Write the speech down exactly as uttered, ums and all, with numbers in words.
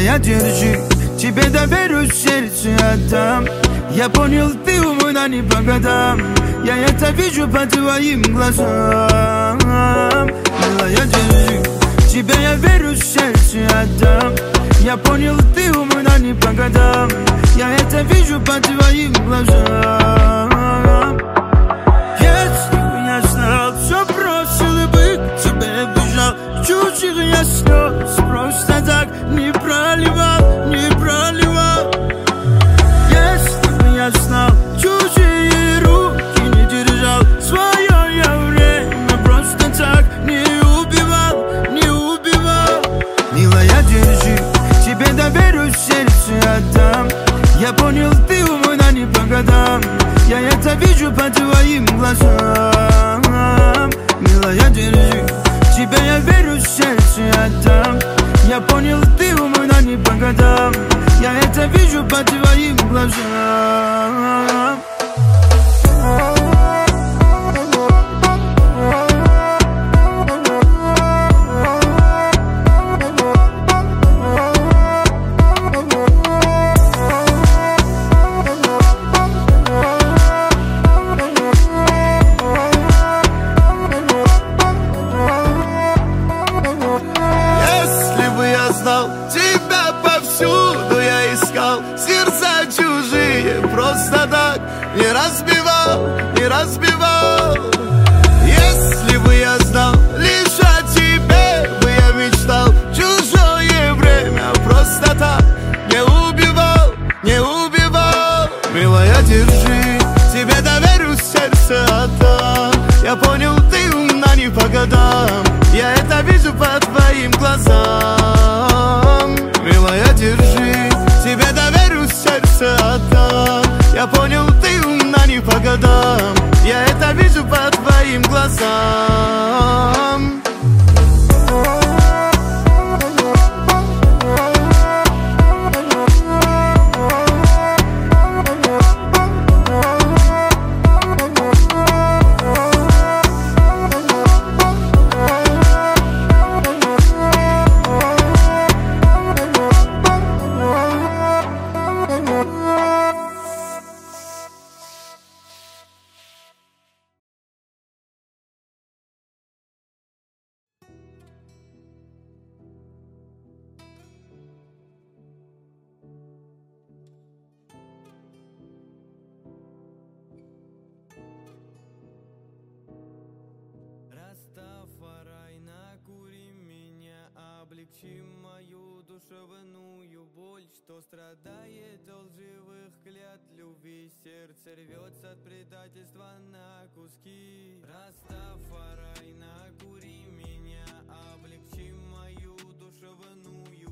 Милая, держи, тебе доверюсь, сердце отдам. Я понял, ты умна не по годам. Я это вижу по твоим глазам. Милая, держи, тебе я верю, сердце отдам. Я понял, ты умна не по годам. Я это вижу по твоим глазам. Если бы я знал, все бросил бы к тебе бежал. Чужих я слез просто так не проливал, не проливал. Если бы я знал, чужие руки не держал. Свое я время просто так не убивал, не убивал. Милая, держи, тебе доверюсь, сердце отдам. Я понял, ты умна не по годам. Я это вижу по твоим глазам. Милая, держи, тебе я верю, сердце отдам. Я понял, ты умна не по годам. Я это вижу по твоим глазам. Тебя повсюду я искал, сердца чужие просто так не разбивал, не разбивал. Если бы я знал, лишь о тебе бы я мечтал. Чужое время просто так не убивал, не убивал. Милая, держи, тебе доверюсь, сердце отдам. Я понял, ты умна не по годам. Я это вижу по твоим глазам. Милая, держи, тебе доверюсь, сердце отдам. Я понял, ты умна не по годам. Я это вижу по твоим глазам. Растафарай, накури меня, облегчи мою душевную боль, что страдает от лживых клят любви. Сердце рвется от предательства на куски. Растафарай, накури меня, облегчи мою душевную